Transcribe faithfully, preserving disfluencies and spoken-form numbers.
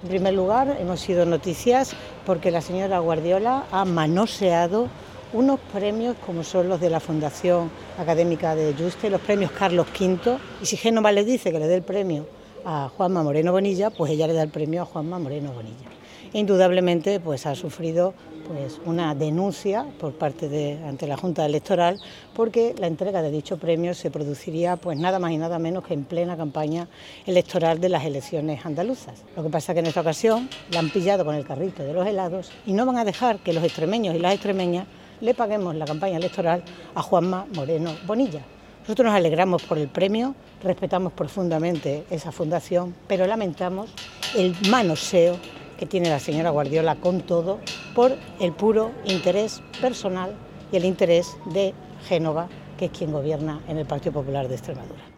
En primer lugar, hemos sido noticias porque la señora Guardiola ha manoseado unos premios como son los de la Fundación Académica de Yuste, los premios Carlos quinto, y si Génova le dice que le dé el premio a Juanma Moreno Bonilla, pues ella le da el premio a Juanma Moreno Bonilla. Indudablemente pues ha sufrido pues una denuncia por parte de ante la Junta Electoral porque la entrega de dicho premio se produciría pues nada más y nada menos que en plena campaña electoral de las elecciones andaluzas. Lo que pasa es que en esta ocasión la han pillado con el carrito de los helados y no van a dejar que los extremeños y las extremeñas le paguemos la campaña electoral a Juanma Moreno Bonilla. Nosotros nos alegramos por el premio, respetamos profundamente esa fundación, pero lamentamos el manoseo que tiene la señora Guardiola con todo por el puro interés personal y el interés de Génova, que es quien gobierna en el Partido Popular de Extremadura.